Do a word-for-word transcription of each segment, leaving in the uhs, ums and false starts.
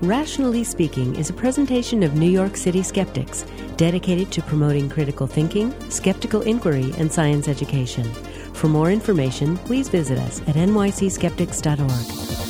Rationally Speaking is a presentation of New York City skeptics, dedicated to promoting critical thinking, skeptical inquiry, and science education. For more information, please visit us at n y c skeptics dot org.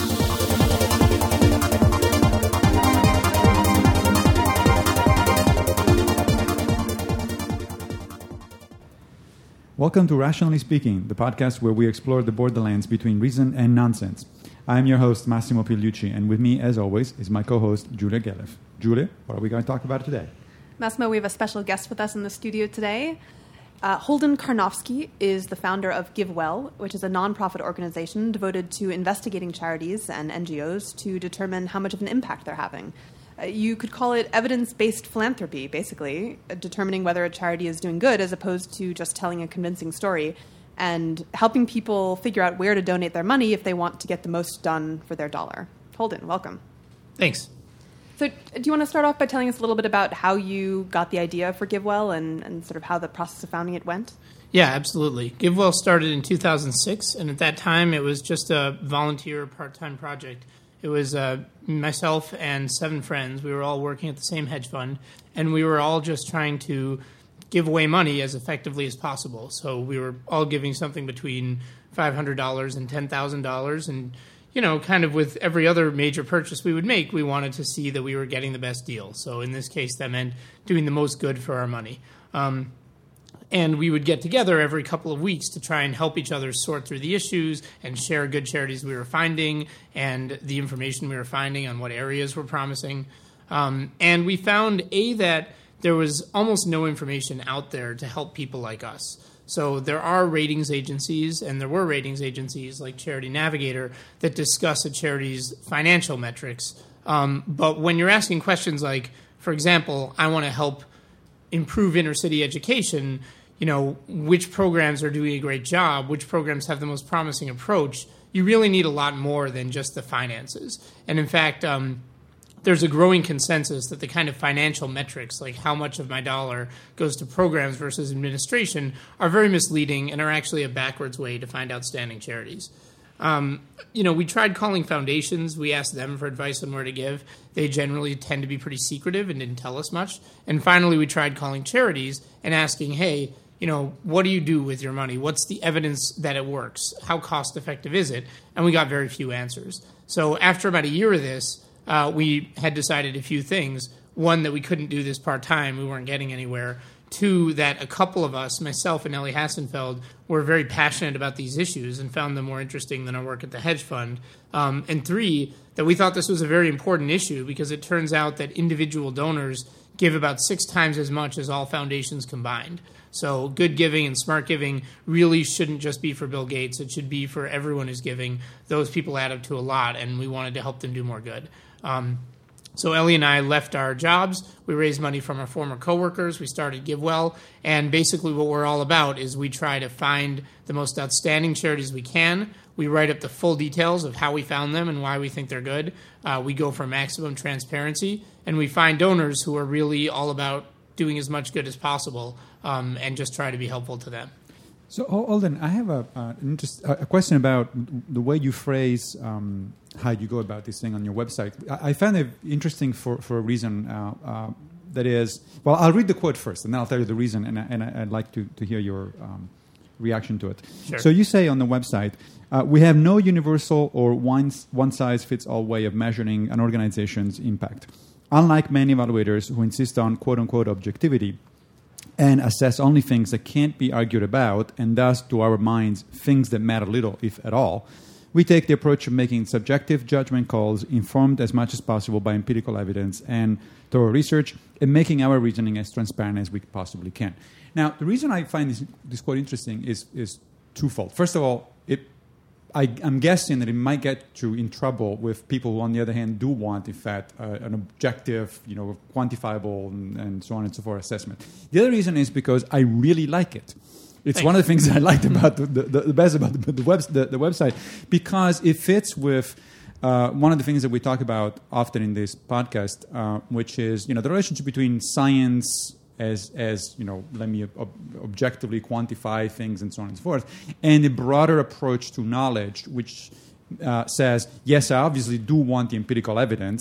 Welcome to Rationally Speaking, the podcast where we explore the borderlands between reason and nonsense. I'm your host, Massimo Pigliucci, and with me, as always, is my co-host, Julia Gelef. Julia, what are we going to talk about today? Massimo, we have a special guest with us in the studio today. Uh, Holden Karnofsky is the founder of GiveWell, which is a nonprofit organization devoted to investigating charities and N G Os to determine how much of an impact they're having. Uh, you could call it evidence-based philanthropy, basically, uh, determining whether a charity is doing good as opposed to just telling a convincing story, and helping people figure out where to donate their money if they want to get the most done for their dollar. Holden, welcome. Thanks. So do you want to start off by telling us a little bit about how you got the idea for GiveWell and, and sort of how the process of founding it went? Yeah, absolutely. GiveWell started in two thousand six, and at that time it was just a volunteer part-time project. It was uh, myself and seven friends. We were all working at the same hedge fund, and we were all just trying to give away money as effectively as possible. So we were all giving something between five hundred dollars and ten thousand dollars. And, you know, kind of with every other major purchase we would make, we wanted to see that we were getting the best deal. So in this case, that meant doing the most good for our money. Um, and we would get together every couple of weeks to try and help each other sort through the issues and share good charities we were finding and the information we were finding on what areas were promising. Um, and we found, A, that there was almost no information out there to help people like us. So there are ratings agencies, and there were ratings agencies like Charity Navigator that discuss a charity's financial metrics. Um, but when you're asking questions like, for example, I want to help improve inner city education, you know, which programs are doing a great job, which programs have the most promising approach, you really need a lot more than just the finances. And in fact, um, there's a growing consensus that the kind of financial metrics, like how much of my dollar goes to programs versus administration, are very misleading and are actually a backwards way to find outstanding charities. Um, you know, we tried calling foundations. We asked them for advice on where to give. They generally tend to be pretty secretive and didn't tell us much. And finally, we tried calling charities and asking, hey, you know, what do you do with your money? What's the evidence that it works? How cost effective is it? And we got very few answers. So after about a year of this, Uh, we had decided a few things. One, that we couldn't do this part-time. We weren't getting anywhere. Two, that a couple of us, myself and Ellie Hassenfeld, were very passionate about these issues and found them more interesting than our work at the hedge fund. Um, and three, that we thought this was a very important issue because it turns out that individual donors give about six times as much as all foundations combined. So good giving and smart giving really shouldn't just be for Bill Gates. It should be for everyone who's giving. Those people add up to a lot, and we wanted to help them do more good. Um, so Ellie and I left our jobs. We raised money from our former coworkers. We started GiveWell. And basically what we're all about is we try to find the most outstanding charities we can. We write up the full details of how we found them and why we think they're good. Uh, we go for maximum transparency. And we find donors who are really all about doing as much good as possible um, and just try to be helpful to them. So, Holden, I have a, uh, an interest, a question about the way you phrase um, how you go about this thing on your website. I, I found it interesting for, for a reason. Uh, uh, that is, well, I'll read the quote first, and then I'll tell you the reason, and, and I'd like to, to hear your um, reaction to it. Sure. So you say on the website, uh, we have no universal or one, one-size-fits-all way of measuring an organization's impact. Unlike many evaluators who insist on quote-unquote objectivity, and assess only things that can't be argued about, and thus, to our minds, things that matter little, if at all, we take the approach of making subjective judgment calls informed as much as possible by empirical evidence and thorough research, and making our reasoning as transparent as we possibly can. Now, the reason I find this, this quote interesting is, is twofold. First of all, it I, I'm guessing that it might get you in trouble with people who, on the other hand, do want, in fact, uh, an objective, you know, quantifiable and, and so on and so forth assessment. The other reason is because I really like it. It's Thanks. One of the things that I liked about the, the, the best about the, the, web, the, the website, because it fits with uh, one of the things that we talk about often in this podcast, uh, which is, you know, the relationship between science as, as you know, let me ob- objectively quantify things and so on and so forth, and a broader approach to knowledge, which uh, says, yes, I obviously do want the empirical evidence,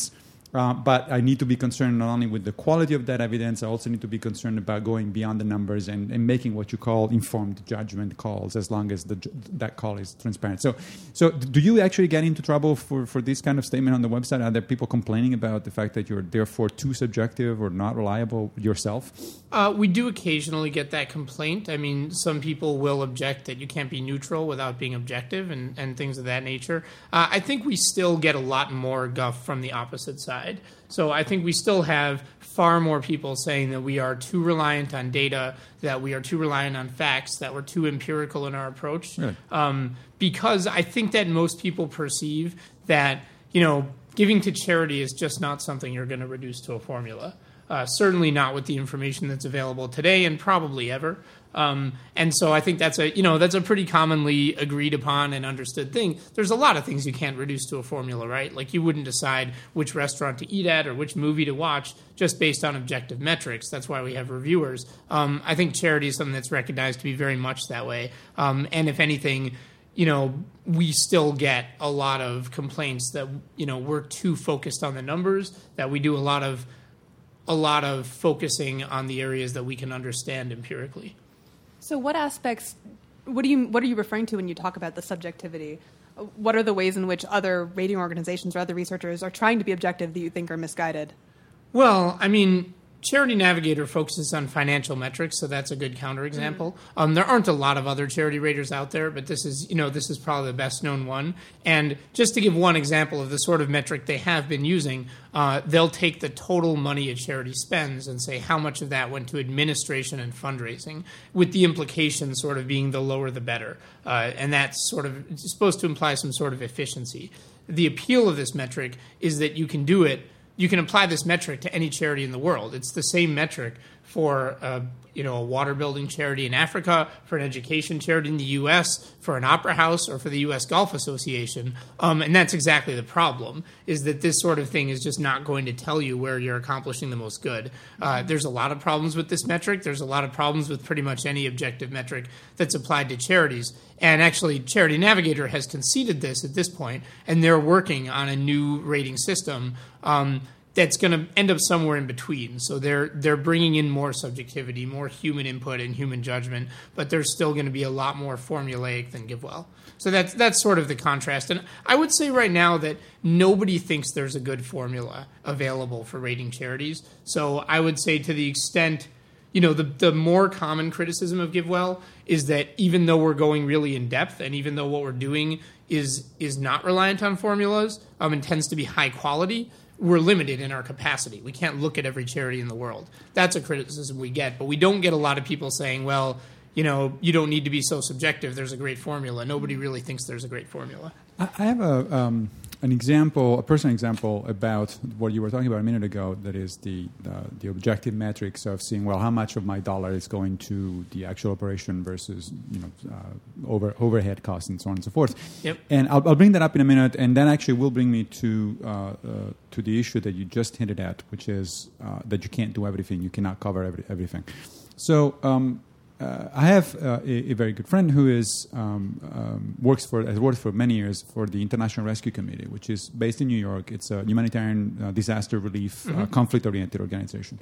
Uh, but I need to be concerned not only with the quality of that evidence, I also need to be concerned about going beyond the numbers and, and making what you call informed judgment calls, as long as the, that call is transparent. So, so do you actually get into trouble for, for this kind of statement on the website? Are there people complaining about the fact that you're therefore too subjective or not reliable yourself? Uh, we do occasionally get that complaint. I mean, some people will object that you can't be neutral without being objective and, and things of that nature. Uh, I think we still get a lot more guff from the opposite side. So I think we still have far more people saying that we are too reliant on data, that we are too reliant on facts, that we're too empirical in our approach. Really? Um, because I think that most people perceive that, you know, giving to charity is just not something you're going to reduce to a formula. Uh, certainly not with the information that's available today and probably ever. Um, and so I think that's a you know that's a pretty commonly agreed upon and understood thing. There's a lot of things you can't reduce to a formula, right? Like you wouldn't decide which restaurant to eat at or which movie to watch just based on objective metrics. That's why we have reviewers. Um, I think charity is something that's recognized to be very much that way. Um, and if anything, you know, we still get a lot of complaints that you know we're too focused on the numbers, that we do a lot of a lot of focusing on the areas that we can understand empirically. So what aspects, what do you what are you referring to when you talk about the subjectivity? What are the ways in which other rating organizations or other researchers are trying to be objective that you think are misguided? Well, I mean, Charity Navigator focuses on financial metrics, so that's a good counterexample. Mm-hmm. Um, there aren't a lot of other charity raters out there, but this is, you know, this is probably the best known one. And just to give one example of the sort of metric they have been using, uh, they'll take the total money a charity spends and say how much of that went to administration and fundraising, with the implication sort of being the lower the better. Uh, and that's sort of it's supposed to imply some sort of efficiency. The appeal of this metric is that you can do it You can apply this metric to any charity in the world. It's the same metric for a, you know, a water building charity in Africa, for an education charity in the U S, for an opera house, or for the U S Golf Association. Um, and that's exactly the problem, is that this sort of thing is just not going to tell you where you're accomplishing the most good. Uh, there's a lot of problems with this metric. There's a lot of problems with pretty much any objective metric that's applied to charities. And actually, Charity Navigator has conceded this at this point, and they're working on a new rating system um, that's going to end up somewhere in between. So they're they're bringing in more subjectivity, more human input and human judgment, but there's still going to be a lot more formulaic than GiveWell. So that's that's sort of the contrast. And I would say right now that nobody thinks there's a good formula available for rating charities. So I would say to the extent, you know, the, the more common criticism of GiveWell is that even though we're going really in depth and even though what we're doing is is not reliant on formulas um, and tends to be high quality, we're limited in our capacity. We can't look at every charity in the world. That's a criticism we get. But we don't get a lot of people saying, well, you know, you don't need to be so subjective. There's a great formula. Nobody really thinks there's a great formula. I have a um, an example, a personal example about what you were talking about a minute ago. That is the uh, the objective metrics of seeing, well, how much of my dollar is going to the actual operation versus, you know, uh, over overhead costs and so on and so forth. Yep. And I'll, I'll bring that up in a minute, and that actually will bring me to uh, uh, to the issue that you just hinted at, which is uh, that you can't do everything. You cannot cover every, everything. So. Um, Uh, I have uh, a, a very good friend who is um, um, works for has worked for many years for the International Rescue Committee, which is based in New York. It's a humanitarian uh, disaster relief, mm-hmm. uh, conflict-oriented organization.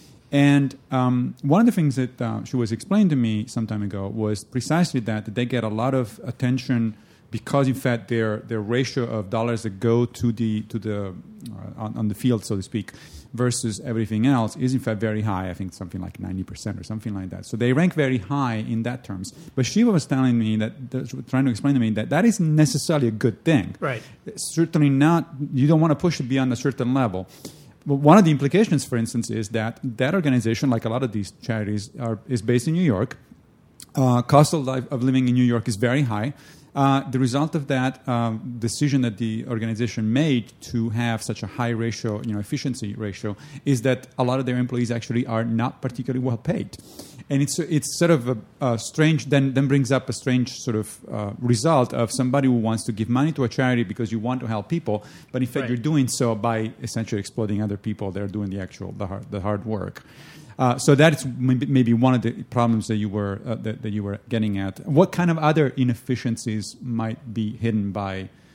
And um, one of the things that uh, she was explained to me some time ago was precisely that, that they get a lot of attention because, in fact, their their ratio of dollars that go to the to the uh, on, on the field, so to speak, versus everything else is in fact very high. I think something like ninety percent or something like that. So they rank very high in that terms. But she was telling me that, trying to explain to me that that isn't necessarily a good thing. Right. Certainly not. You don't want to push it beyond a certain level. But one of the implications, for instance, is that that organization, like a lot of these charities, are, is based in New York. Uh, cost of, life, of living in New York is very high. Uh, the result of that um, decision that the organization made to have such a high ratio, you know, efficiency ratio, is that a lot of their employees actually are not particularly well paid, and it's it's sort of a, a strange. Then then brings up a strange sort of uh, result of somebody who wants to give money to a charity because you want to help people, but in fact right. you're doing so by essentially exploiting other people that are doing the actual the hard the hard work. Uh, so that's maybe, maybe one of the problems that you were uh, that, that you were getting at. What kind of other inefficiencies might be hidden by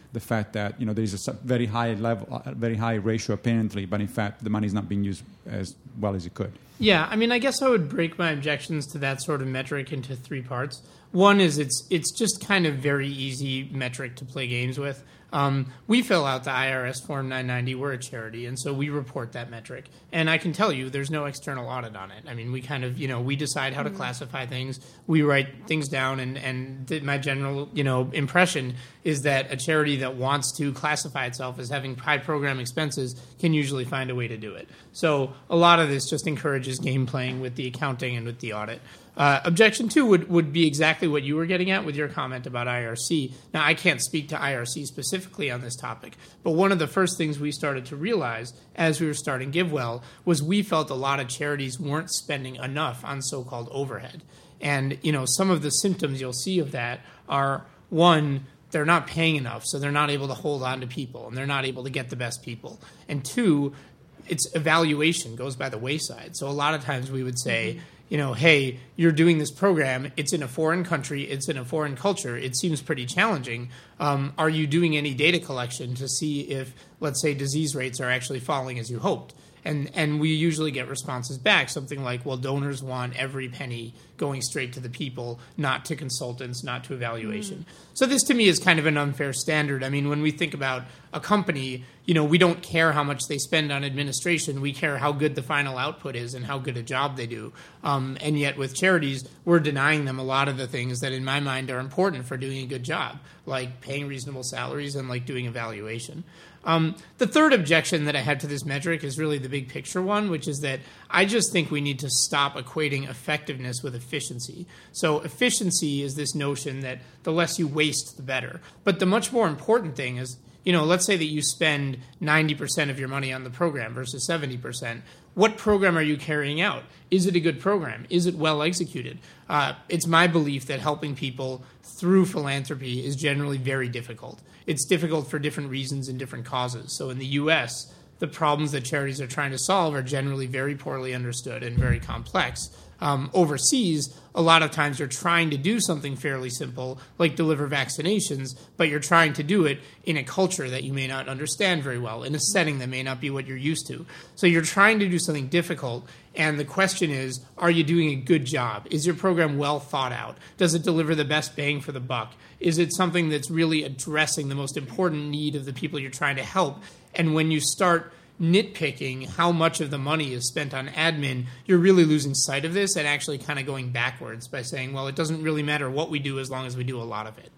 the fact that you know there is a su- very high level, uh, very high ratio apparently, but in fact the money is not being used as well as it could. Yeah, I mean, I guess I would break my objections to that sort of metric into three parts. One is it's it's just kind of very easy metric to play games with. Um, we fill out the I R S Form nine ninety. We're a charity, and so we report that metric. And I can tell you there's no external audit on it. I mean, we kind of, you know, we decide how to classify things. We write things down, and, and th- my general, you know, impression is that a charity that wants to classify itself as having high program expenses can usually find a way to do it. So a lot of this just encourages game playing with the accounting and with the audit. Uh, objection two would, would be exactly what you were getting at with your comment about I R C. Now, I can't speak to I R C specifically on this topic, but one of the first things we started to realize as we were starting GiveWell was we felt a lot of charities weren't spending enough on so-called overhead. And, you know, some of the symptoms you'll see of that are, one, they're not paying enough, so they're not able to hold on to people, and they're not able to get the best people. And two, its evaluation goes by the wayside. So a lot of times we would say, mm-hmm. you know, hey, you're doing this program. It's in a foreign country. It's in a foreign culture. It seems pretty challenging. Um, are you doing any data collection to see if, let's say, disease rates are actually falling as you hoped? And and we usually get responses back, something like, well, donors want every penny going straight to the people, not to consultants, not to evaluation. Mm. So this, to me, is kind of an unfair standard. I mean, when we think about a company, you know, we don't care how much they spend on administration. We care how good the final output is and how good a job they do. Um, and yet with charities, we're denying them a lot of the things that, in my mind, are important for doing a good job, like paying reasonable salaries and like doing evaluation. Um, the third objection that I have to this metric is really the big picture one, which is that I just think we need to stop equating effectiveness with efficiency. So efficiency is this notion that the less you waste, the better. But the much more important thing is, you know, let's say that you spend ninety percent of your money on the program versus seventy percent. What program are you carrying out? Is it a good program? Is it well executed? Uh, it's my belief that helping people through philanthropy is generally very difficult. It's difficult for different reasons and different causes. So in the U S, the problems that charities are trying to solve are generally very poorly understood and very complex. Um, overseas, a lot of times you're trying to do something fairly simple, like deliver vaccinations, but you're trying to do it in a culture that you may not understand very well, in a setting that may not be what you're used to. So you're trying to do something difficult, and the question is, are you doing a good job? Is your program well thought out? Does it deliver the best bang for the buck? Is it something that's really addressing the most important need of the people you're trying to help? And when you start nitpicking how much of the money is spent on admin, you're really losing sight of this and actually kind of going backwards by saying, well, it doesn't really matter what we do as long as we do a lot of it.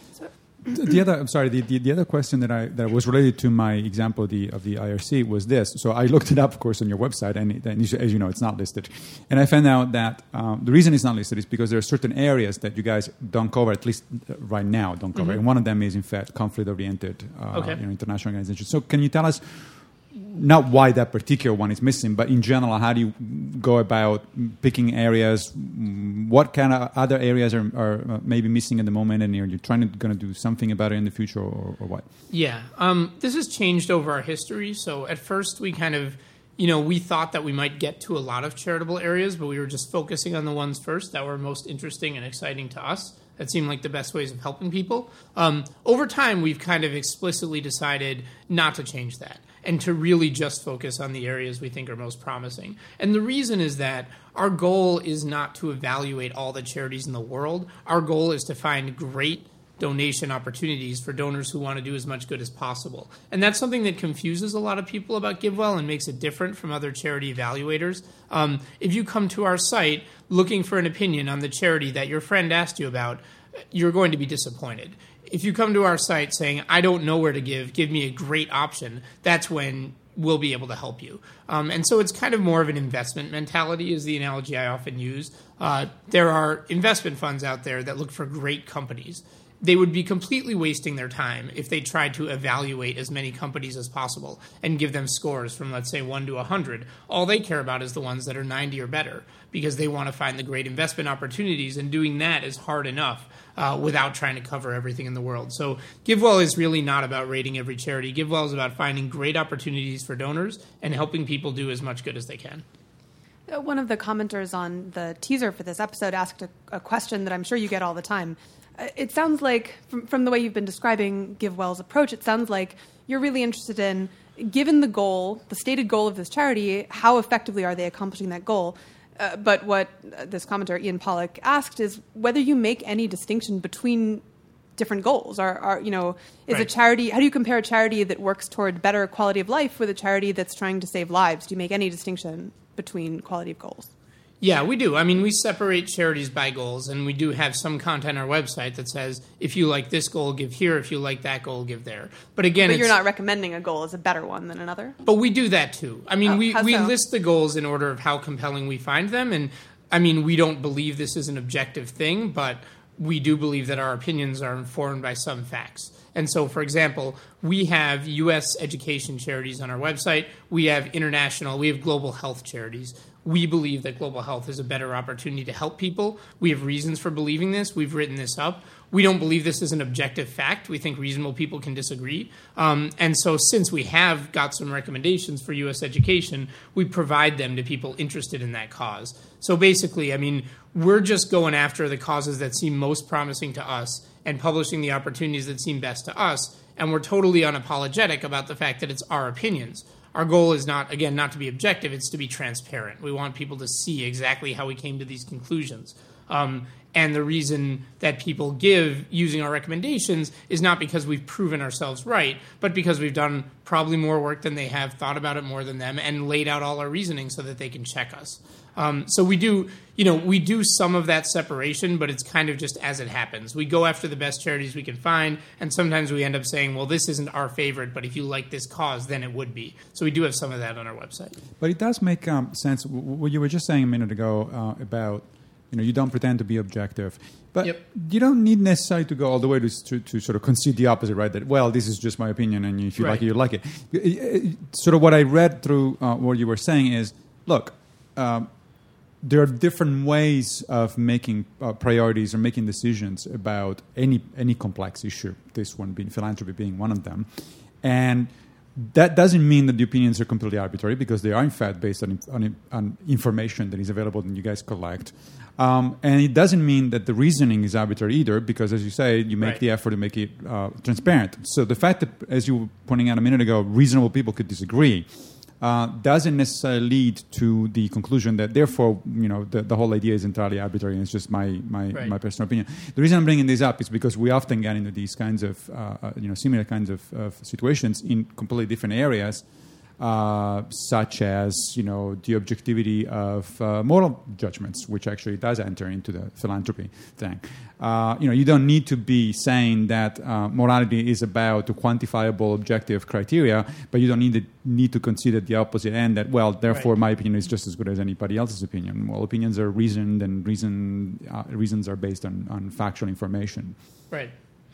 The other, I'm sorry, the, the, the other question that I that was related to my example of the, of the I R C was this. So I looked it up, of course, on your website, and, it, and as you know, it's not listed. And I found out that um, the reason it's not listed is because there are certain areas that you guys don't cover, at least right now, don't cover. Mm-hmm. And one of them is, in fact, conflict-oriented uh, okay. you know, international organizations. So can you tell us, not why that particular one is missing, but in general, how do you go about picking areas? What kind of other areas are, are maybe missing at the moment, and are you trying to going to do something about it in the future, or, or what? Yeah, um, this has changed over our history. So at first, we kind of, you know, we thought that we might get to a lot of charitable areas, but we were just focusing on the ones first that were most interesting and exciting to us. That seemed like the best ways of helping people. Um, over time, we've kind of explicitly decided not to change that and to really just focus on the areas we think are most promising. And the reason is that our goal is not to evaluate all the charities in the world. Our goal is to find great donation opportunities for donors who want to do as much good as possible. And that's something that confuses a lot of people about GiveWell and makes it different from other charity evaluators. Um, if you come to our site looking for an opinion on the charity that your friend asked you about, you're going to be disappointed. If you come to our site saying, I don't know where to give, give me a great option, that's when we'll be able to help you. Um, and so it's kind of more of an investment mentality is the analogy I often use. Uh, there are investment funds out there that look for great companies. They would be completely wasting their time if they tried to evaluate as many companies as possible and give them scores from, let's say, one to one hundred. All they care about is the ones that are ninety or better because they want to find the great investment opportunities, and doing that is hard enough uh, without trying to cover everything in the world. So GiveWell is really not about rating every charity. GiveWell is about finding great opportunities for donors and helping people do as much good as they can. Uh, One of the commenters on the teaser for this episode asked a, a question that I'm sure you get all the time. Uh, It sounds like, from, from the way you've been describing GiveWell's approach, it sounds like you're really interested in, given the goal, the stated goal of this charity, how effectively are they accomplishing that goal? Uh, but what uh, this commenter, Ian Pollock, asked is whether you make any distinction between different goals. Are, are you know, is Right. a charity, how do you compare a charity that works toward better quality of life with a charity that's trying to save lives? Do you make any distinction between quality of goals? Yeah, we do. I mean, we separate charities by goals, and we do have some content on our website that says, if you like this goal, give here. If you like that goal, give there. But again, But it's, you're not recommending a goal as a better one than another? But we do that too. I mean, Oh, we, how we so? list the goals in order of how compelling we find them. And I mean, we don't believe this is an objective thing, but we do believe that our opinions are informed by some facts. And so, for example, we have U S education charities on our website. We have international, we have global health charities. We believe that global health is a better opportunity to help people. We have reasons for believing this. We've written this up. We don't believe this is an objective fact. We think reasonable people can disagree. Um, and so since we have got some recommendations for U S education, we provide them to people interested in that cause. So basically, I mean, we're just going after the causes that seem most promising to us and publishing the opportunities that seem best to us. And we're totally unapologetic about the fact that it's our opinions. Our goal is not, again, not to be objective, it's to be transparent. We want people to see exactly how we came to these conclusions. Um, and the reason that people give using our recommendations is not because we've proven ourselves right, but because we've done probably more work than they have, thought about it more than them, and laid out all our reasoning so that they can check us. Um, so we do, you know, we do some of that separation, but it's kind of just as it happens. We go after the best charities we can find, and sometimes we end up saying, well, this isn't our favorite, but if you like this cause, then it would be. So we do have some of that on our website. But it does make um, sense. W- What you were just saying a minute ago uh, about, you know, you don't pretend to be objective. But Yep. you don't need necessarily to go all the way to, to, to sort of concede the opposite, right? That, well, this is just my opinion, and if you Right. like it, you like it. It- it- Sort of what I read through uh, what you were saying is, look, um, there are different ways of making uh, priorities or making decisions about any any complex issue, this one being philanthropy being one of them. And that doesn't mean that the opinions are completely arbitrary, because they are, in fact, based on, on, on information that is available and you guys collect. Um, and it doesn't mean that the reasoning is arbitrary either, because, as you say, you make Right. the effort to make it uh, transparent. So the fact that, as you were pointing out a minute ago, reasonable people could disagree uh, doesn't necessarily lead to the conclusion that, therefore, you know, the, the whole idea is entirely arbitrary and it's just my my, Right. my personal opinion. The reason I'm bringing this up is because we often get into these kinds of, uh, uh, you know, similar kinds of, of situations in completely different areas, uh, such as, you know, the objectivity of uh, moral judgments, which actually does enter into the philanthropy thing. Uh, you know, you don't need to be saying that uh, morality is about the quantifiable objective criteria, but you don't need to, need to consider the opposite end, that, well, therefore Right. my opinion is just as good as anybody else's opinion. Well, opinions are reasoned, and reason uh, reasons are based on, on factual information. Right.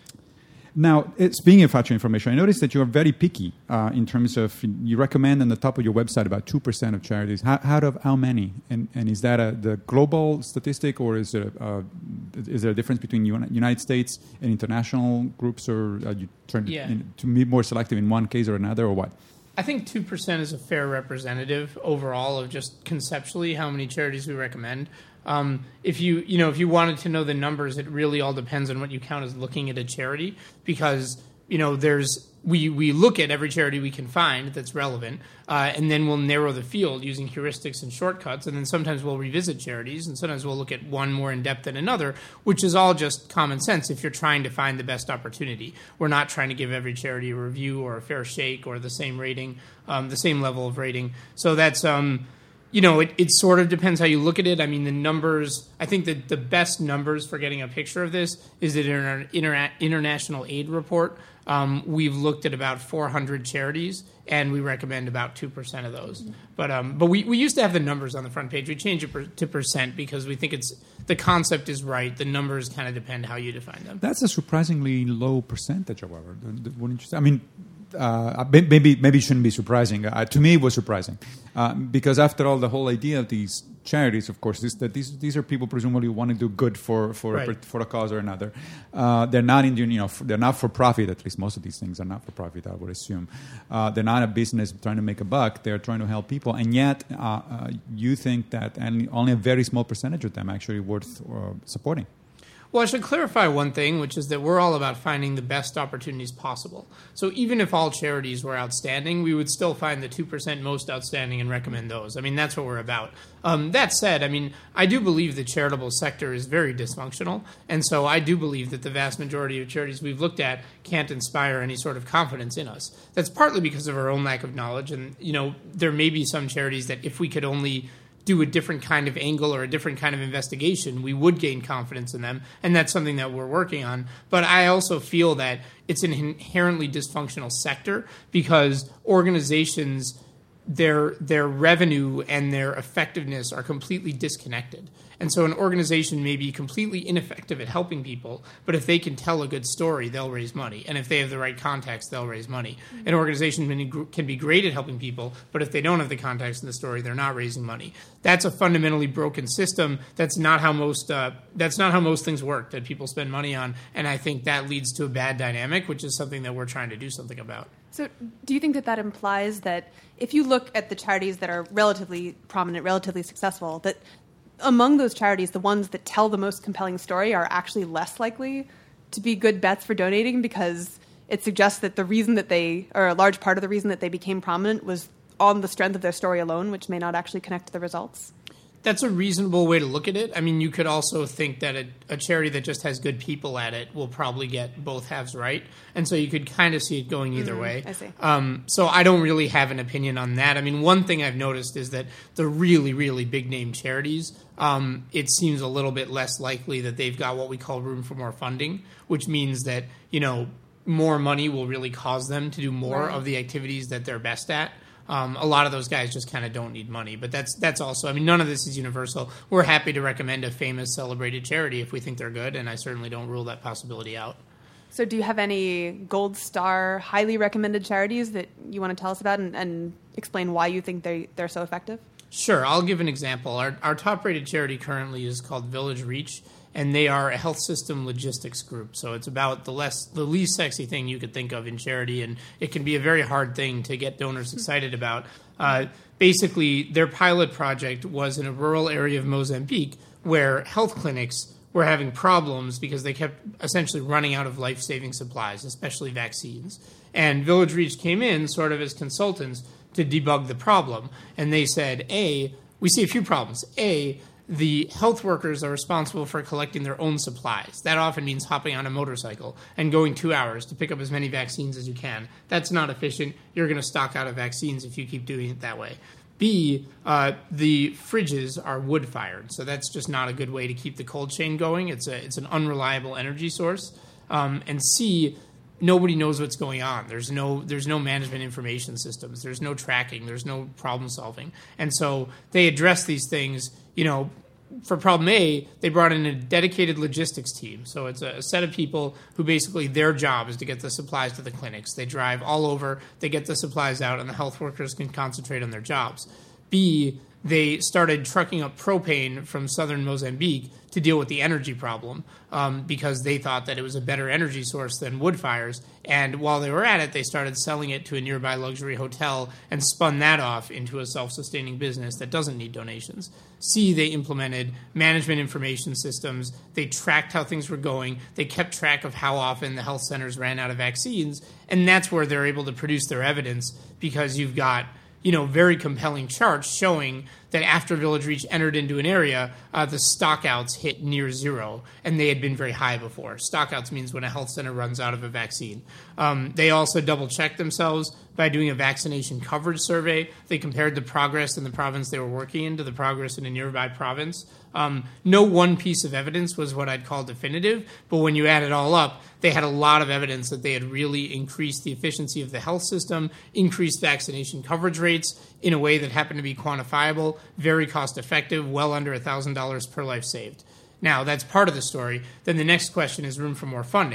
Now, uh, speaking of factual information, I noticed that you are very picky uh, in terms of, you recommend on the top of your website about two percent of charities. How, out of how many? And, and is that a, the global statistic, or is, it a, uh, is there a difference between Uni- United States and international groups, or are you trying to, Yeah. in, to be more selective in one case or another, or what? I think two percent is a fair representative overall of just conceptually how many charities we recommend. Um, if you you know if you wanted to know the numbers, it really all depends on what you count as looking at a charity, because you know there's we we look at every charity we can find that's relevant, uh, and then we'll narrow the field using heuristics and shortcuts, and then sometimes we'll revisit charities, and sometimes we'll look at one more in depth than another, which is all just common sense if you're trying to find the best opportunity. We're not trying to give every charity a review or a fair shake or the same rating, um, the same level of rating. So that's um, you know, it, it sort of depends how you look at it. I mean, the numbers, I think that the best numbers for getting a picture of this is that in our inter- international aid report, um, we've looked at about four hundred charities, and we recommend about two percent of those. But um, but we, we used to have the numbers on the front page. We changed it per, to percent because we think it's the concept is right. The numbers kind of depend how you define them. That's a surprisingly low percentage, however. Wouldn't you say? I mean, uh, maybe maybe it shouldn't be surprising. Uh, to me, it was surprising uh, because after all, the whole idea of these charities, of course, is that these these are people presumably who want to do good for for right. a, for a cause or another. Uh, they're not in you know they're not for profit. At least most of these things are not for profit. I would assume uh, they're not a business trying to make a buck. They're trying to help people, and yet uh, uh, you think that and only a very small percentage of them actually worth uh, supporting. Well, I should clarify one thing, which is that we're all about finding the best opportunities possible. So even if all charities were outstanding, we would still find the two percent most outstanding and recommend those. I mean, that's what we're about. Um, that said, I mean, I do believe the charitable sector is very dysfunctional. And so I do believe that the vast majority of charities we've looked at can't inspire any sort of confidence in us. That's partly because of our own lack of knowledge. And, you know, there may be some charities that if we could only do a different kind of angle or a different kind of investigation, we would gain confidence in them, and that's something that we're working on. But I also feel that it's an inherently dysfunctional sector because organizations, their their revenue and their effectiveness are completely disconnected. And so an organization may be completely ineffective at helping people, but if they can tell a good story, they'll raise money. And if they have the right context, they'll raise money. An organization can be great at helping people, but if they don't have the context in the story, they're not raising money. That's a fundamentally broken system. That's not how most uh, that's not how most things work that people spend money on. And I think that leads to a bad dynamic, which is something that we're trying to do something about. So do you think that that implies that if you look at the charities that are relatively prominent, relatively successful, that among those charities, the ones that tell the most compelling story are actually less likely to be good bets for donating because it suggests that the reason that they, or a large part of the reason that they became prominent was on the strength of their story alone, which may not actually connect to the results? That's a reasonable way to look at it. I mean, you could also think that a, a charity that just has good people at it will probably get both halves right. And so you could kind of see it going either mm, way. I see. Um, so I don't really have an opinion on that. I mean, one thing I've noticed is that the really, really big-name charities, um, it seems a little bit less likely that they've got what we call room for more funding, which means that, you know, more money will really cause them to do more right. of the activities that they're best at. Um, a lot of those guys just kind of don't need money. But that's that's also, I mean, none of this is universal. We're happy to recommend a famous, celebrated charity if we think they're good, and I certainly don't rule that possibility out. So do you have any gold star, highly recommended charities that you want to tell us about and, and explain why you think they, they're so effective? Sure. I'll give an example. Our, our top-rated charity currently is called Village Reach, and they are a health system logistics group. So it's about the less, the least sexy thing you could think of in charity, and it can be a very hard thing to get donors excited about. Uh, basically, their pilot project was in a rural area of Mozambique where health clinics were having problems because they kept essentially running out of life-saving supplies, especially vaccines. And Village Reach came in sort of as consultants to debug the problem. And they said, A, we see a few problems. A, the health workers are responsible for collecting their own supplies. That often means hopping on a motorcycle and going two hours to pick up as many vaccines as you can. That's not efficient. You're going to stock out of vaccines if you keep doing it that way. B, uh, the fridges are wood-fired, so that's just not a good way to keep the cold chain going. It's a it's an unreliable energy source. Um, and C, nobody knows what's going on. There's no there's no management information systems. There's no tracking. There's no problem solving. And so they address these things, you know. For problem A, they brought in a dedicated logistics team. So it's a, a set of people who basically their job is to get the supplies to the clinics. They drive all over, they get the supplies out, and the health workers can concentrate on their jobs. B, they started trucking up propane from southern Mozambique to deal with the energy problem um, because they thought that it was a better energy source than wood fires. And while they were at it, they started selling it to a nearby luxury hotel and spun that off into a self-sustaining business that doesn't need donations. C, they implemented management information systems. They tracked how things were going. They kept track of how often the health centers ran out of vaccines. And that's where they're able to produce their evidence because you've got you know, very compelling charts showing that after Village Reach entered into an area, uh, the stockouts hit near zero, and they had been very high before. Stockouts means when a health center runs out of a vaccine. Um, they also double-checked themselves by doing a vaccination coverage survey. They compared the progress in the province they were working in to the progress in a nearby province. Um, no one piece of evidence was what I'd call definitive, but when you add it all up, they had a lot of evidence that they had really increased the efficiency of the health system, increased vaccination coverage rates in a way that happened to be quantifiable, very cost-effective, well under one thousand dollars per life saved. Now, that's part of the story. Then the next question is room for more funding,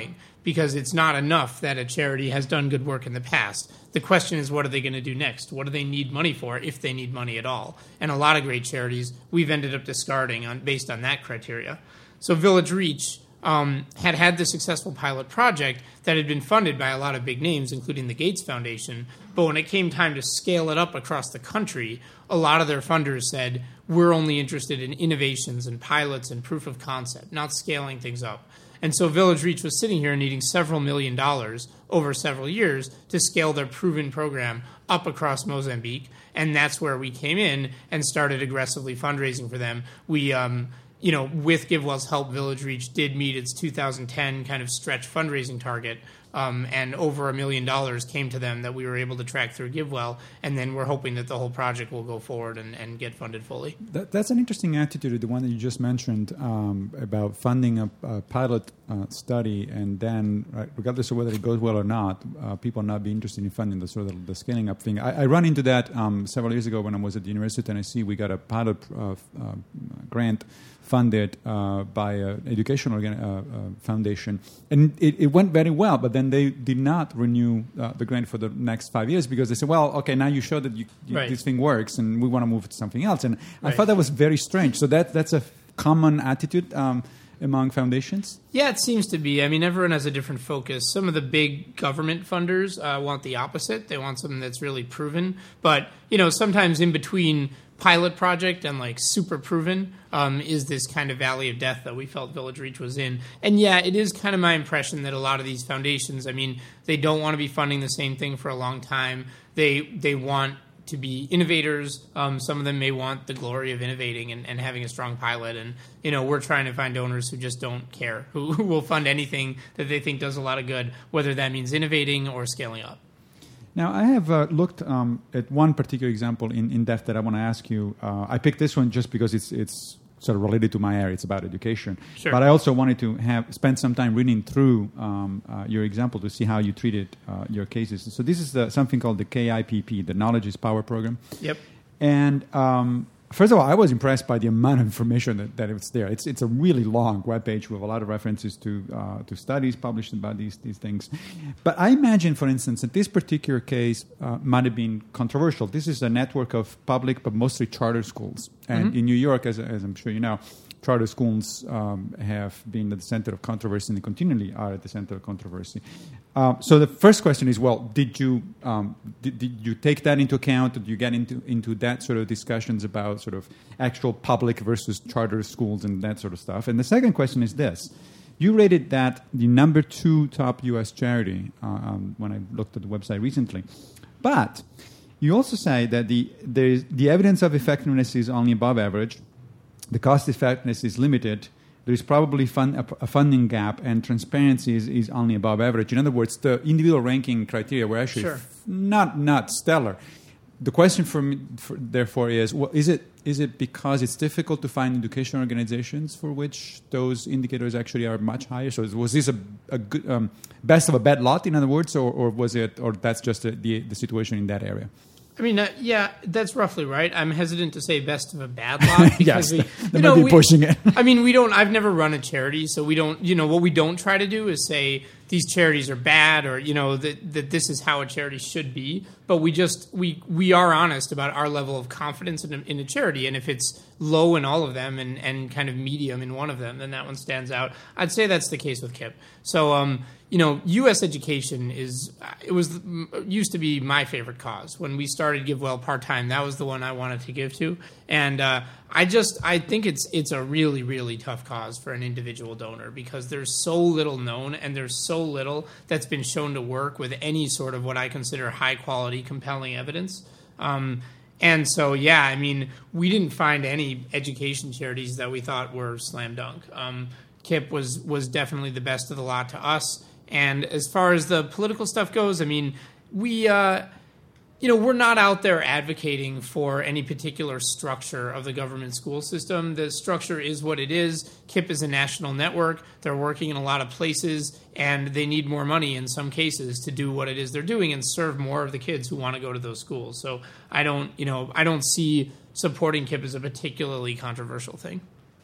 because it's not enough that a charity has done good work in the past. The question is, what are they going to do next? What do they need money for, if they need money at all? And a lot of great charities we've ended up discarding on, based on that criteria. So Village Reach um, had had the successful pilot project that had been funded by a lot of big names, including the Gates Foundation. But when it came time to scale it up across the country, a lot of their funders said, we're only interested in innovations and pilots and proof of concept, not scaling things up. And so Village Reach was sitting here needing several million dollars over several years to scale their proven program up across Mozambique. And that's where we came in and started aggressively fundraising for them. We, um, you know, with GiveWell's help, Village Reach did meet its two thousand ten kind of stretch fundraising target. Um, and over a million dollars came to them that we were able to track through GiveWell, and then we're hoping that the whole project will go forward and, and get funded fully. That, that's an interesting attitude, the one that you just mentioned um, about funding a, a pilot uh, study, and then, right, regardless of whether it goes well or not, uh, people not be interested in funding the sort of the scaling up thing. I, I ran into that um, several years ago when I was at the University of Tennessee. We got a pilot uh, uh, grant funded uh, by an educational organ- uh, uh, foundation, and it, it went very well. But then they did not renew uh, the grant for the next five years because they said, "Well, okay, now you showed that you, you, right. this thing works, and we want to move to something else." And right. I thought that was very strange. So that that's a common attitude um, among foundations. Yeah, it seems to be. I mean, everyone has a different focus. Some of the big government funders uh, want the opposite. They want something that's really proven. But you know, sometimes in between pilot project and like super proven um, is this kind of valley of death that we felt Village Reach was in. And yeah, it is kind of my impression that a lot of these foundations, I mean, they don't want to be funding the same thing for a long time. They they want to be innovators. Um, some of them may want the glory of innovating and, and having a strong pilot. And, you know, we're trying to find donors who just don't care, who, who will fund anything that they think does a lot of good, whether that means innovating or scaling up. Now, I have uh, looked um, at one particular example in, in depth that I want to ask you. Uh, I picked this one just because it's it's sort of related to my area. It's about education. Sure. But I also wanted to have spend some time reading through um, uh, your example to see how you treated uh, your cases. So this is the, something called the K I P P, the Knowledge is Power program. Yep. And um, first of all, I was impressed by the amount of information that, that it's there. It's it's a really long webpage with a lot of references to uh, to studies published about these these things. But I imagine, for instance, that this particular case uh, might have been controversial. This is a network of public but mostly charter schools. And mm-hmm. in New York, as, as I'm sure you know, charter schools um, have been at the center of controversy and they continually are at the center of controversy. Uh, so the first question is, well, did you um, did, did you take that into account? Did you get into into that sort of discussions about sort of actual public versus charter schools and that sort of stuff? And the second question is this. You rated that the number two top U S charity uh, um, when I looked at the website recently. But you also say that the there is, the evidence of effectiveness is only above average. The cost effectiveness is limited. There is probably fun, a, a funding gap, and transparency is, is only above average. In other words, the individual ranking criteria were actually sure. f- not not stellar. The question for me, for, therefore, is: well, is it is it because it's difficult to find educational organizations for which those indicators actually are much higher? So, was this a, a good um, best of a bad lot, in other words, or, or was it, or that's just a, the the situation in that area? I mean, uh, yeah, that's roughly right. I'm hesitant to say best of a bad lot because yes, we, that you might know, be we, pushing it. I mean, we don't. I've never run a charity, so we don't. You know, what we don't try to do is say these charities are bad, or you know that that this is how a charity should be. But we just we we are honest about our level of confidence in a, in a charity, and if it's low in all of them and and kind of medium in one of them, then that one stands out. I'd say that's the case with K I P P. So. Um, You know, U S education is, it was, used to be my favorite cause. When we started GiveWell part-time, that was the one I wanted to give to. And uh, I just, I think it's it's a really, really tough cause for an individual donor because there's so little known and there's so little that's been shown to work with any sort of what I consider high-quality, compelling evidence. Um, and so, yeah, I mean, we didn't find any education charities that we thought were slam dunk. Um, K I P P was was definitely the best of the lot to us. And as far as the political stuff goes, I mean, we, uh, you know, we're not out there advocating for any particular structure of the government school system. The structure is what it is. K I P P is a national network. They're working in a lot of places, and they need more money in some cases to do what it is they're doing and serve more of the kids who want to go to those schools. So I don't, you know, I don't see supporting K I P P as a particularly controversial thing.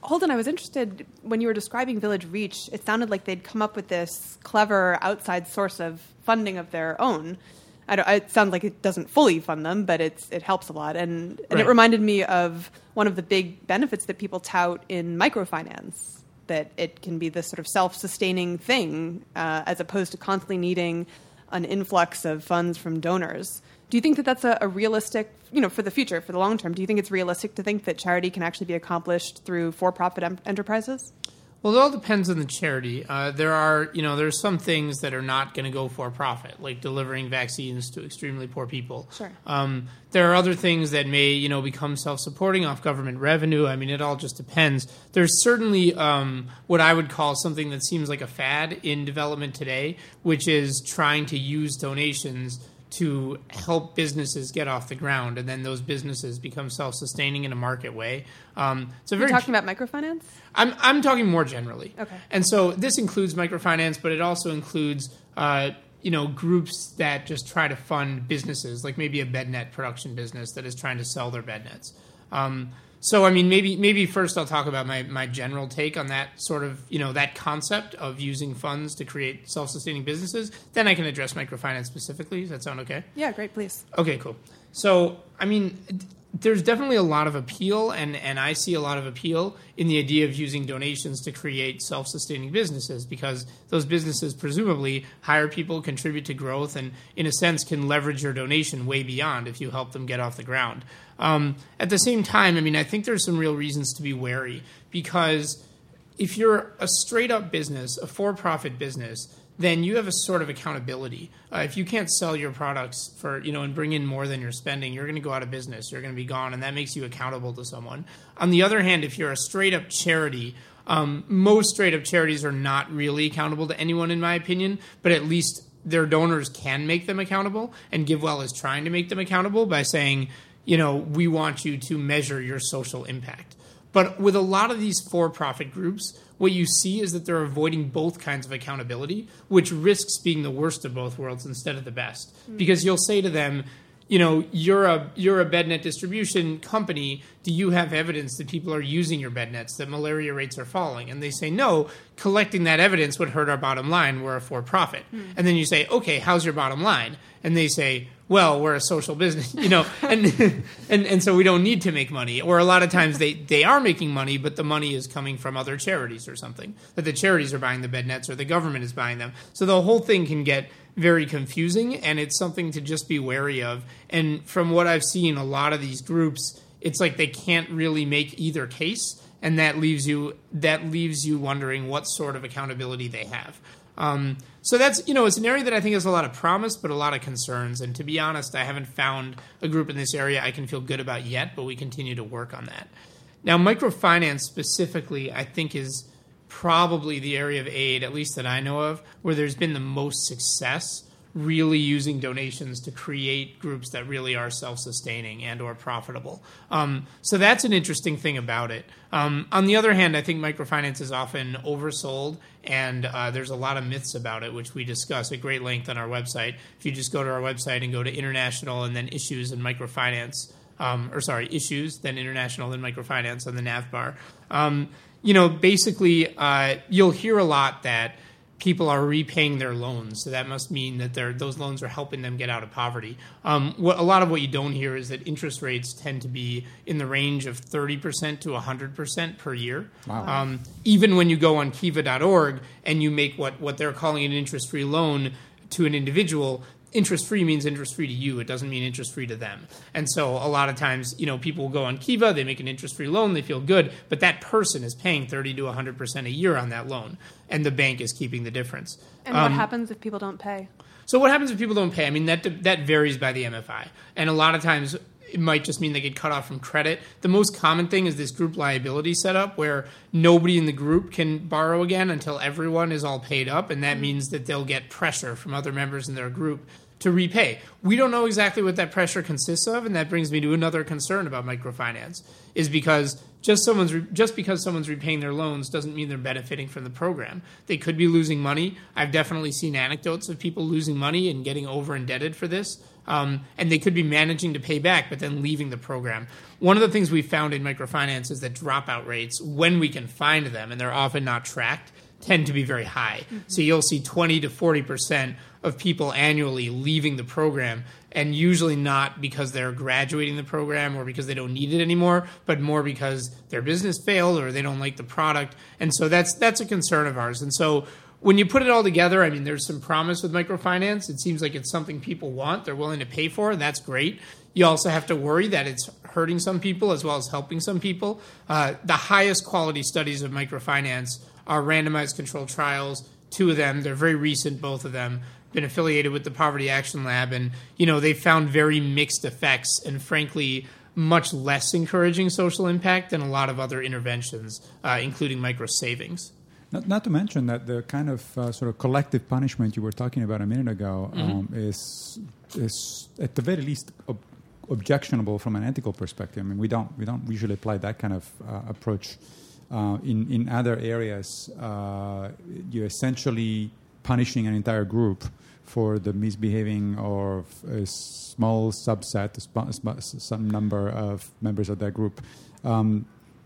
Holden, I was interested, when you were describing Village Reach, it sounded like they'd come up with this clever outside source of funding of their own. I don't, it sounds like it doesn't fully fund them, but it's it helps a lot. And, and Right. it reminded me of one of the big benefits that people tout in microfinance, that it can be this sort of self-sustaining thing uh, as opposed to constantly needing an influx of funds from donors. Do you think that that's a, a realistic, you know, for the future, for the long term, do you think it's realistic to think that charity can actually be accomplished through for-profit em- enterprises? Well, it all depends on the charity. Uh, there are, you know, there's some things that are not going to go for profit, like delivering vaccines to extremely poor people. Sure. Um, there are other things that may, you know, become self-supporting off government revenue. I mean, it all just depends. There's certainly um, what I would call something that seems like a fad in development today, which is trying to use donations to help businesses get off the ground, and then those businesses become self-sustaining in a market way. Um, it's a You're very talking about microfinance? I'm I'm talking more generally. Okay. And so this includes microfinance, but it also includes uh, you know groups that just try to fund businesses, like maybe a bednet production business that is trying to sell their bednets. Um, so I mean, maybe maybe first I'll talk about my my general take on that sort of you know that concept of using funds to create self-sustaining businesses. Then I can address microfinance specifically. Does that sound okay? Yeah, great, please. Okay, cool. So, I mean, there's definitely a lot of appeal, and, and I see a lot of appeal in the idea of using donations to create self-sustaining businesses, because those businesses presumably hire people, contribute to growth, and in a sense can leverage your donation way beyond if you help them get off the ground. Um, at the same time, I mean, I think there's some real reasons to be wary, because if you're a straight-up business, a for-profit business, then you have a sort of accountability. Uh, if you can't sell your products for, you know, and bring in more than you're spending, you're going to go out of business. You're going to be gone, and that makes you accountable to someone. On the other hand, if you're a straight-up charity, um, most straight-up charities are not really accountable to anyone, in my opinion, but at least their donors can make them accountable, and GiveWell is trying to make them accountable by saying, you know, we want you to measure your social impact. But with a lot of these for-profit groups, what you see is that they're avoiding both kinds of accountability, which risks being the worst of both worlds instead of the best. Mm. Because you'll say to them, you know, you're a you're a bednet distribution company. Do you have evidence that people are using your bednets, that malaria rates are falling? And they say, no, collecting that evidence would hurt our bottom line. We're a for-profit. Mm. And then you say, okay, how's your bottom line? And they say, well, we're a social business, you know, and, and and so we don't need to make money. Or a lot of times they, they are making money, but the money is coming from other charities or something, that the charities are buying the bed nets or the government is buying them. So the whole thing can get very confusing, and it's something to just be wary of. And from what I've seen, a lot of these groups, it's like they can't really make either case, and that leaves you that leaves you wondering what sort of accountability they have. Um, so that's, you know, it's an area that I think has a lot of promise, but a lot of concerns. And to be honest, I haven't found a group in this area I can feel good about yet, but we continue to work on that. Now, microfinance specifically, I think, is probably the area of aid, at least that I know of, where there's been the most success really using donations to create groups that really are self-sustaining and or profitable. Um, so that's an interesting thing about it. Um, on the other hand, I think microfinance is often oversold, and uh, there's a lot of myths about it, which we discuss at great length on our website. If you just go to our website and go to international and then issues and microfinance, um, or sorry, issues, then international, then microfinance on the nav bar, um, you know, basically uh, you'll hear a lot that people are repaying their loans, so that must mean that they're, those loans are helping them get out of poverty. Um, what, a lot of what you don't hear is that interest rates tend to be in the range of thirty percent to one hundred percent per year. Wow. Um, even when you go on kiva dot org and you make what, what they're calling an interest-free loan to an individual, interest-free means interest-free to you. It doesn't mean interest-free to them. And so a lot of times, you know, people will go on Kiva, they make an interest-free loan, they feel good, but that person is paying thirty to one hundred percent a year on that loan, and the bank is keeping the difference. And um, what happens if people don't pay? So what happens if people don't pay? I mean, that that varies by the M F I. And a lot of times it might just mean they get cut off from credit. The most common thing is this group liability setup where nobody in the group can borrow again until everyone is all paid up, and that means that they'll get pressure from other members in their group to repay. We don't know exactly what that pressure consists of, and that brings me to another concern about microfinance, is because just someone's re- just because someone's repaying their loans doesn't mean they're benefiting from the program. They could be losing money. I've definitely seen anecdotes of people losing money and getting over indebted for this. Um, and they could be managing to pay back, but then leaving the program. One of the things we found in microfinance is that dropout rates, when we can find them, and they're often not tracked, tend to be very high. Mm-hmm. So you'll see twenty to forty percent of people annually leaving the program, and usually not because they're graduating the program or because they don't need it anymore, but more because their business failed or they don't like the product. And so that's that's a concern of ours. And so when you put it all together, I mean, there's some promise with microfinance. It seems like it's something people want, they're willing to pay for. That's great. You also have to worry that it's hurting some people as well as helping some people. Uh, the highest quality studies of microfinance are randomized controlled trials. Two of them, they're very recent, both of them, been affiliated with the Poverty Action Lab. And, you know, they found very mixed effects and, frankly, much less encouraging social impact than a lot of other interventions, uh, including micro savings. Not, not to mention that the kind of uh, sort of collective punishment you were talking about a minute ago um, mm-hmm. is is at the very least ob- objectionable from an ethical perspective. I mean, we don't we don't usually apply that kind of uh, approach uh, in in other areas. Uh, you're essentially punishing an entire group for the misbehaving of a small subset, a sp- sp- some number of members of that group. Um,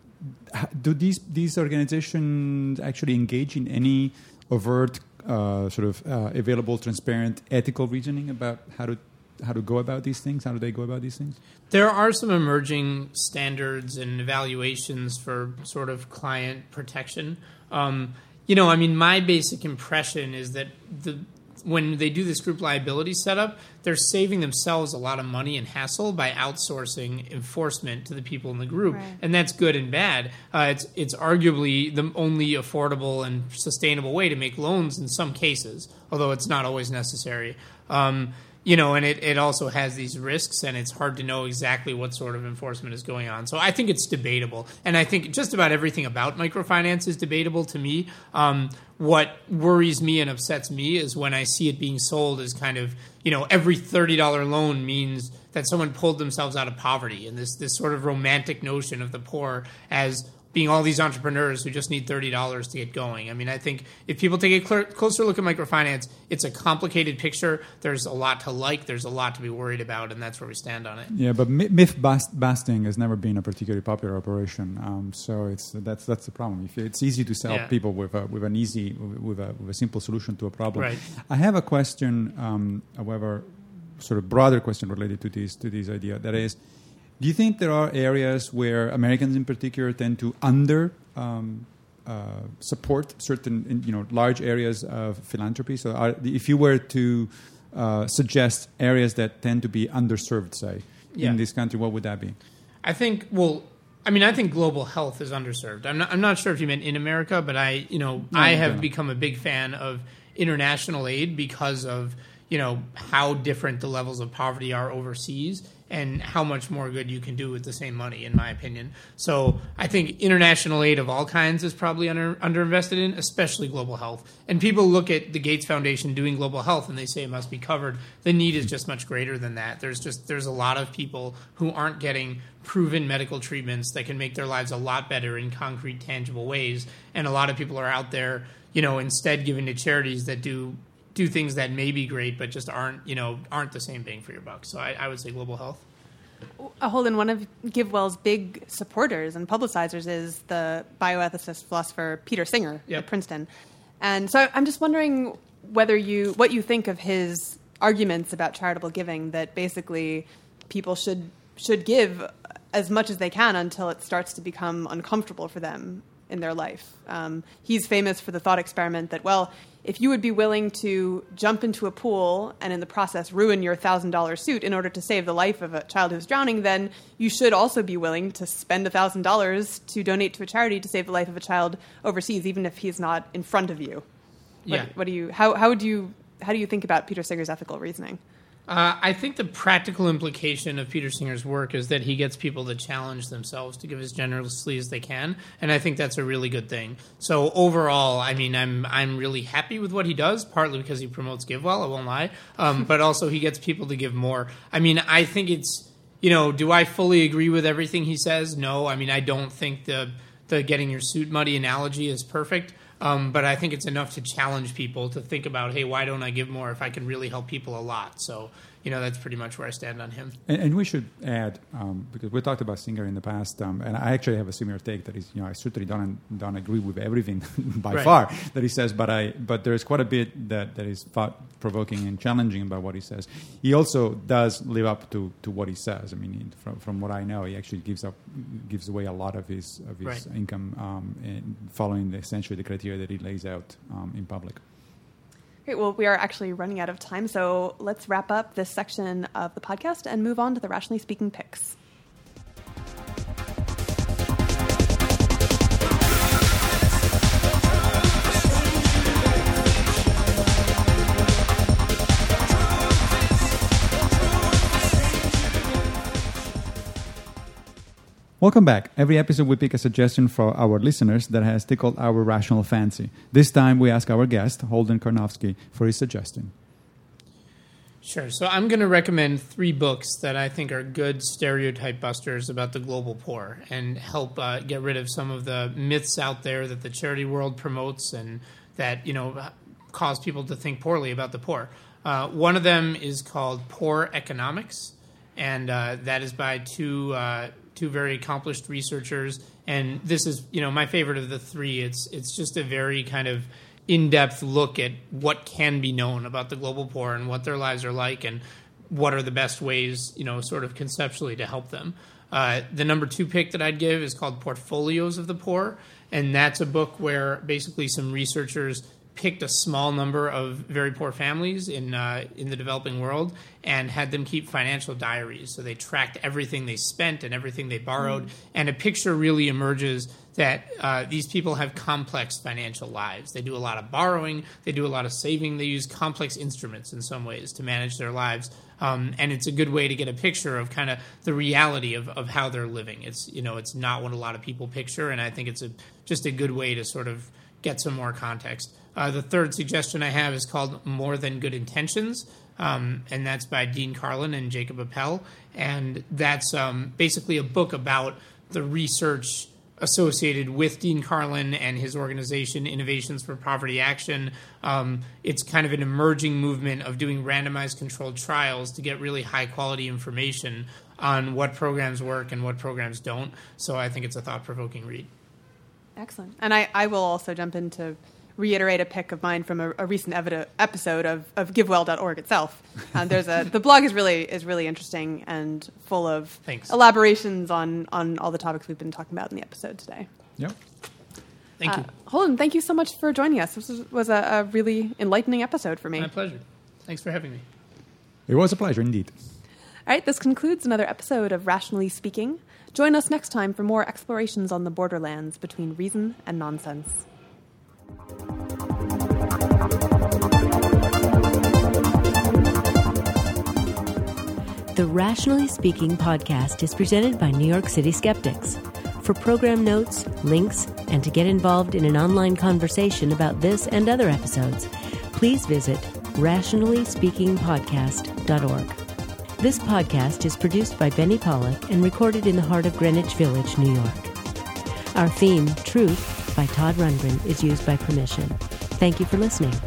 Do these these organizations actually engage in any overt, uh, sort of uh, available, transparent, ethical reasoning about how to how to go about these things? How do they go about these things? There are some emerging standards and evaluations for sort of client protection. Um, you know, I mean, my basic impression is that the when they do this group liability setup, they're saving themselves a lot of money and hassle by outsourcing enforcement to the people in the group. Right. And that's good and bad. Uh, it's it's arguably the only affordable and sustainable way to make loans in some cases, although it's not always necessary. Um, you know, and it, it also has these risks, and it's hard to know exactly what sort of enforcement is going on. So I think it's debatable. And I think just about everything about microfinance is debatable to me. Um, what worries me and upsets me is when I see it being sold as kind of, you know, every thirty dollars loan means that someone pulled themselves out of poverty, and this, this sort of romantic notion of the poor as being all these entrepreneurs who just need thirty dollars to get going. I mean, I think if people take a cl- closer look at microfinance, it's a complicated picture. There's a lot to like. There's a lot to be worried about, and that's where we stand on it. Yeah, but myth bust- busting has never been a particularly popular operation. Um, so it's that's that's the problem. If it's easy to sell yeah. people with a, with an easy with a with a simple solution to a problem. Right. I have a question, um, however, sort of broader question related to this to this idea. That is, do you think there are areas where Americans in particular tend to under um, uh, support certain, you know, large areas of philanthropy? So are, if you were to uh, suggest areas that tend to be underserved, say, yeah. in this country, what would that be? I think, well, I mean, I think global health is underserved. I'm not, I'm not sure if you meant in America, but I, you know, no, I have no. become a big fan of international aid because of, you know, how different the levels of poverty are overseas and how much more good you can do with the same money, in my opinion. So I think international aid of all kinds is probably under underinvested in, especially global health. And people look at the Gates Foundation doing global health and they say it must be covered. The need is just much greater than that. There's just there's a lot of people who aren't getting proven medical treatments that can make their lives a lot better in concrete, tangible ways. And a lot of people are out there, you know, instead giving to charities that do do things that may be great, but just aren't, you know, aren't the same bang for your buck. So I, I would say global health. Uh, Holden, one of GiveWell's big supporters and publicizers is the bioethicist philosopher Peter Singer yep. at Princeton. And so I'm just wondering whether you, what you think of his arguments about charitable giving, that basically people should should give as much as they can until it starts to become uncomfortable for them in their life. Um, he's famous for the thought experiment that, well, if you would be willing to jump into a pool and in the process ruin your one thousand dollars suit in order to save the life of a child who's drowning, then you should also be willing to spend one thousand dollars to donate to a charity to save the life of a child overseas, even if he's not in front of you. Yeah. What, what do you, how, how do you, how do you think about Peter Singer's ethical reasoning? Uh, I think the practical implication of Peter Singer's work is that he gets people to challenge themselves to give as generously as they can, and I think that's a really good thing. So overall, I mean, I'm I'm really happy with what he does, partly because he promotes GiveWell, I won't lie, um, but also he gets people to give more. I mean, I think it's, you know, do I fully agree with everything he says? No. I mean, I don't think the the getting your suit muddy analogy is perfect. Um, but I think it's enough to challenge people to think about, hey, why don't I give more if I can really help people a lot? So, you know, that's pretty much where I stand on him. And, and we should add, um, because we talked about Singer in the past, um, and I actually have a similar take that is, you know, I certainly don't don't agree with everything by Right. far that he says, but I but there's quite a bit that, that is thought-provoking and challenging about what he says. He also does live up to, to what he says. I mean, he, from from what I know, he actually gives up gives away a lot of his of his Right. income um, in following the, essentially the criteria that he lays out um, in public. Great. Well, we are actually running out of time, so let's wrap up this section of the podcast and move on to the Rationally Speaking picks. Welcome back. Every episode we pick a suggestion for our listeners that has tickled our rational fancy. This time we ask our guest, Holden Karnofsky, for his suggestion. Sure. So I'm going to recommend three books that I think are good stereotype busters about the global poor and help uh, get rid of some of the myths out there that the charity world promotes and that, you know, cause people to think poorly about the poor. Uh, one of them is called Poor Economics, and uh, that is by two uh, two very accomplished researchers. And this is, you know, my favorite of the three. It's it's just a very kind of in-depth look at what can be known about the global poor and what their lives are like and what are the best ways, you know, sort of conceptually to help them. Uh, the number two pick that I'd give is called Portfolios of the Poor, and that's a book where basically some researchers picked a small number of very poor families in uh, in the developing world and had them keep financial diaries. So they tracked everything they spent and everything they borrowed, mm. and a picture really emerges that uh, these people have complex financial lives. They do a lot of borrowing, they do a lot of saving, they use complex instruments in some ways to manage their lives. Um, and it's a good way to get a picture of kind of the reality of, of how they're living. It's, you know, it's not what a lot of people picture, and I think it's a just a good way to sort of get some more context. Uh, the third suggestion I have is called More Than Good Intentions, um, and that's by Dean Carlin and Jacob Appel. And that's um, basically a book about the research associated with Dean Carlin and his organization, Innovations for Poverty Action. Um, it's kind of an emerging movement of doing randomized controlled trials to get really high-quality information on what programs work and what programs don't. So I think it's a thought-provoking read. Excellent. And I, I will also jump in to reiterate a pick of mine from a, a recent evi- episode of, of give well dot org itself. Um, there's a the blog is really is really interesting and full of Thanks. elaborations on, on all the topics we've been talking about in the episode today. Yep. Thank uh, you. Holden, thank you so much for joining us. This was, was a, a really enlightening episode for me. My pleasure. Thanks for having me. It was a pleasure indeed. All right, this concludes another episode of Rationally Speaking. Join us next time for more explorations on the borderlands between reason and nonsense. The Rationally Speaking podcast is presented by New York City Skeptics. For program notes, links, and to get involved in an online conversation about this and other episodes, please visit rationally speaking podcast dot org. This podcast is produced by Benny Pollack and recorded in the heart of Greenwich Village, New York. Our theme, Truth, by Todd Rundgren, is used by permission. Thank you for listening.